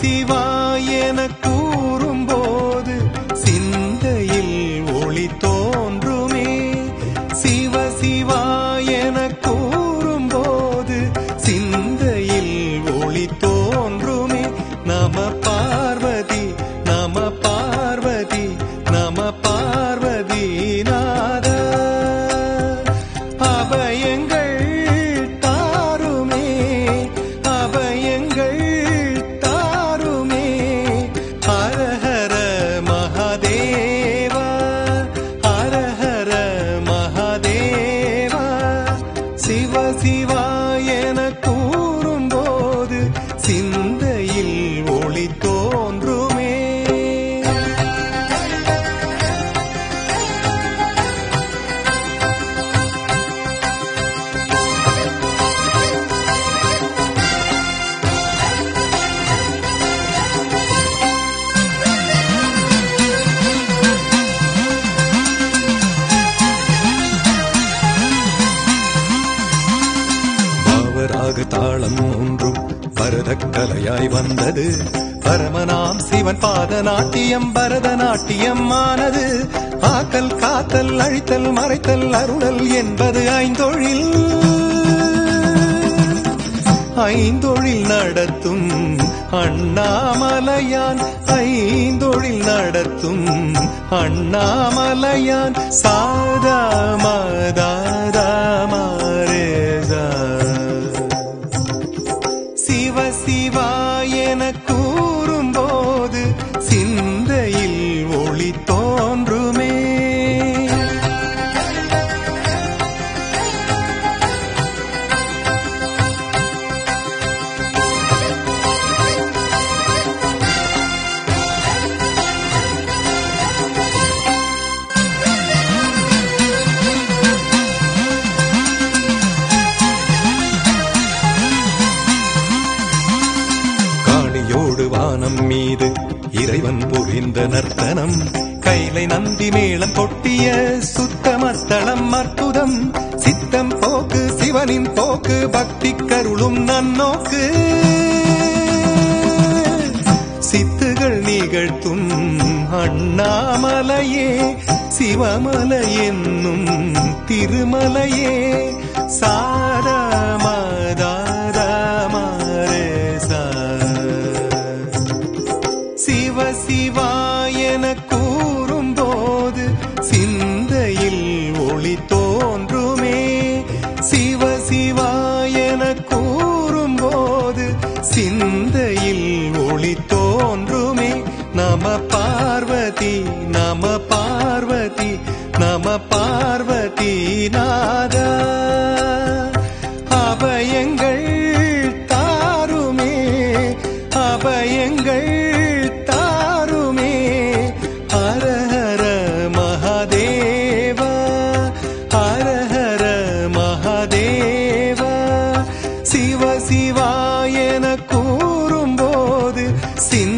சிவாய் என கூறும்போது சிந்தையில் ஒளி தோன்றுமே. சிவ சிவாய் என கூறும்போது சிந்தையில் ஒளி தோன்றுமே. நம பார்வதி நம பார்வதி நம பார்வதி நாத. அபயங்கள் தாருமே அபயங்கள் தாருமே. ஹரஹர மகாதேவா ஹரஹர மகாதேவா. சிவ சிவா என கூறும்போது சிந்தையில் ஒளி தோன்றுமே. பாவராக தாளம் ஒன்றும் பரதக்கலையாய் வந்தது. பரமனாம் சிவன் பாத நாட்டியம் பரதநாட்டியம் ஆனது. ஆக்கல் காத்தல் அழித்தல் மறைத்தல் அருளல் என்பது ஐந்தொழில். ஐந்தொழில் நடத்தும் அண்ணாமலையான் ஐந்தொழில் நடத்தும் அண்ணாமலையான். சாதா மதாதா மாரேதா. சிவ சிவா என கூறும்போது சிந்தையில் ஒளி தோன்றுமே. காளியோடு வானம் மீது இறைவன் புரிந்த நர்த்தனம். கைலை நந்தி மேளம் கொட்டிய சுத்தமத்தளம் அற்புதம். சித்தம் போக்கு சிவனின் போக்கு பக்தி கருளும் நன்னோக்கு. சித்துகள் நிகழ்த்தும் அண்ணாமலையே சிவமலை என்னும் திருமலையே. சாரா மதாரா மாரேசா. சிவ சிவா என கூறும்போது சிந்தையில் ஒளி தோன்றுமே. சிவ சிவா என கூறும்போது சிந்தையில் ஒளி தோன்றுமே. நம பார்வதி நம பார்வதி நம பார்வதி நாதா. அபயங்கள் தாருமே அபயங்கள் தாருமே. ஹரஹர மகாதேவா ஹரஹர மகாதேவா. சிவ சிவா என கூறும்போது